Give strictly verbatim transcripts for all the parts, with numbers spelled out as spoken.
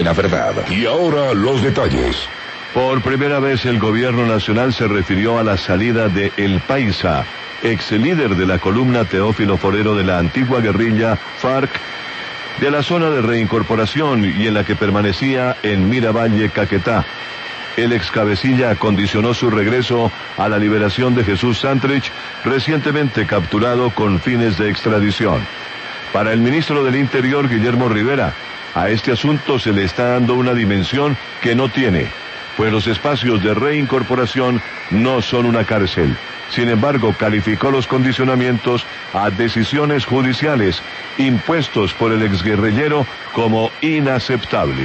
La verdad. Y ahora los detalles. Por primera vez el gobierno nacional se refirió a la salida de El Paisa, ex líder de la columna Teófilo Forero de la antigua guerrilla FARC, de la zona de reincorporación y en la que permanecía en Miravalle, Caquetá. El ex cabecilla condicionó su regreso a la liberación de Jesús Santrich, recientemente capturado con fines de extradición. Para el ministro del Interior, Guillermo Rivera, a este asunto se le está dando una dimensión que no tiene, pues los espacios de reincorporación no son una cárcel. Sin embargo, calificó los condicionamientos a decisiones judiciales impuestos por el exguerrillero como inaceptables.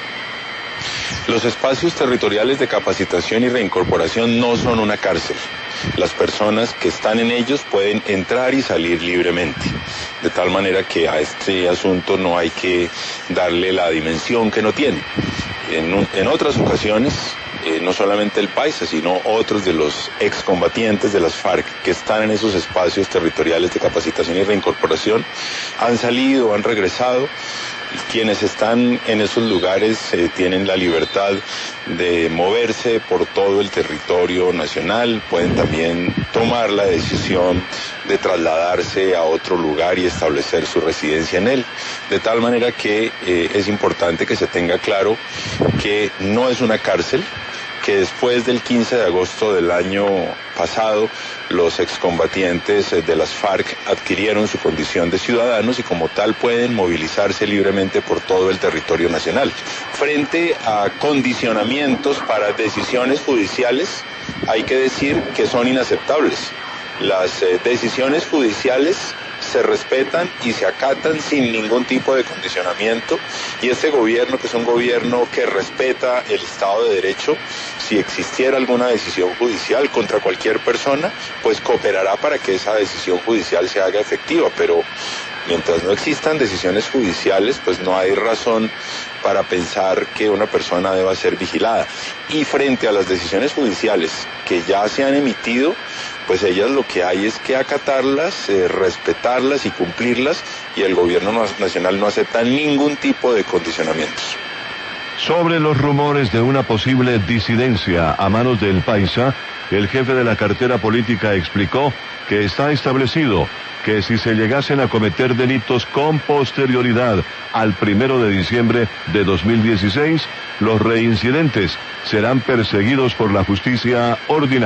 Los espacios territoriales de capacitación y reincorporación no son una cárcel. Las personas que están en ellos pueden entrar y salir libremente. De tal manera que a este asunto no hay que darle la dimensión que no tiene. En, un, en otras ocasiones, eh, no solamente el Paisa, sino otros de los excombatientes de las FARC que están en esos espacios territoriales de capacitación y reincorporación, han salido, han regresado. Quienes están en esos lugares eh, tienen la libertad de moverse por todo el territorio nacional, pueden también tomar la decisión de trasladarse a otro lugar y establecer su residencia en él. De tal manera que eh, es importante que se tenga claro que no es una cárcel, que después del quince de agosto del año pasado, los excombatientes de las FARC adquirieron su condición de ciudadanos y como tal pueden movilizarse libremente por todo el territorio nacional. Frente a condicionamientos para decisiones judiciales, hay que decir que son inaceptables. Las eh, decisiones judiciales se respetan y se acatan sin ningún tipo de condicionamiento, y este gobierno, que es un gobierno que respeta el Estado de Derecho, si existiera alguna decisión judicial contra cualquier persona, pues cooperará para que esa decisión judicial se haga efectiva, pero mientras no existan decisiones judiciales, pues no hay razón para pensar que una persona deba ser vigilada. Y frente a las decisiones judiciales que ya se han emitido, pues ellas lo que hay es que acatarlas, eh, respetarlas y cumplirlas, y el gobierno nacional no acepta ningún tipo de condicionamientos. Sobre los rumores de una posible disidencia a manos del Paisa, el jefe de la cartera política explicó que está establecido que si se llegasen a cometer delitos con posterioridad al primero de diciembre de dos mil dieciséis, los reincidentes serán perseguidos por la justicia ordinaria.